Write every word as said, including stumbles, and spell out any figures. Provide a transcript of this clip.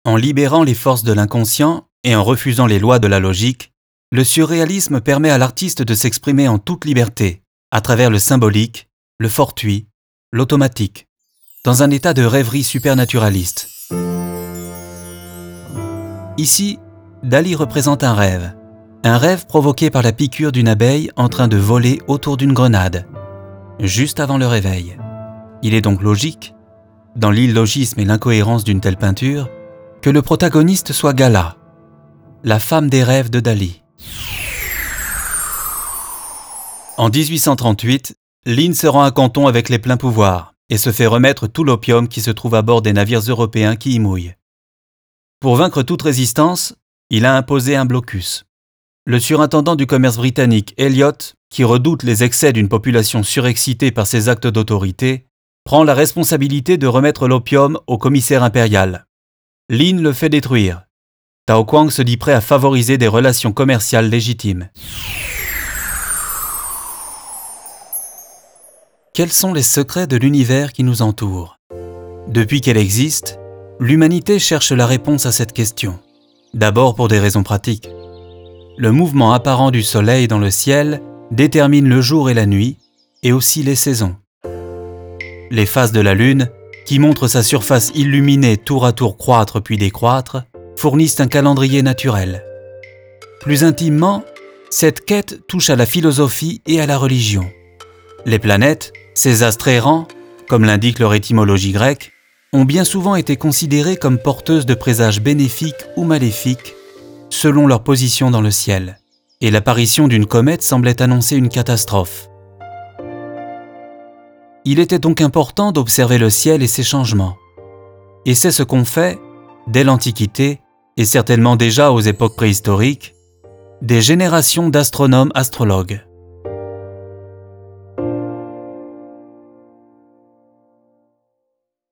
En libérant les forces de l'inconscient et en refusant les lois de la logique, le surréalisme permet à l'artiste de s'exprimer en toute liberté, à travers le symbolique, le fortuit, l'automatique, dans un état de rêverie supernaturaliste. Ici, Dali représente un rêve. Un rêve provoqué par la piqûre d'une abeille en train de voler autour d'une grenade, juste avant le réveil. Il est donc logique, dans l'illogisme et l'incohérence d'une telle peinture, que le protagoniste soit Gala, la femme des rêves de Dali. En dix-huit cent trente-huit, Lynn se rend à Canton avec les pleins pouvoirs et se fait remettre tout l'opium qui se trouve à bord des navires européens qui y mouillent. Pour vaincre toute résistance, il a imposé un blocus. Le surintendant du commerce britannique, Elliot, qui redoute les excès d'une population surexcitée par ses actes d'autorité, prend la responsabilité de remettre l'opium au commissaire impérial. Lin le fait détruire. Tao Kwang se dit prêt à favoriser des relations commerciales légitimes. Quels sont les secrets de l'univers qui nous entoure ? Depuis qu'elle existe, l'humanité cherche la réponse à cette question. D'abord pour des raisons pratiques. Le mouvement apparent du soleil dans le ciel détermine le jour et la nuit, et aussi les saisons. Les phases de la lune, qui montrent sa surface illuminée tour à tour croître puis décroître, fournissent un calendrier naturel. Plus intimement, cette quête touche à la philosophie et à la religion. Les planètes, ces astres errants, comme l'indique leur étymologie grecque, ont bien souvent été considérées comme porteuses de présages bénéfiques ou maléfiques, selon leur position dans le ciel, et l'apparition d'une comète semblait annoncer une catastrophe. Il était donc important d'observer le ciel et ses changements. Et c'est ce qu'ont fait, dès l'Antiquité, et certainement déjà aux époques préhistoriques, des générations d'astronomes astrologues.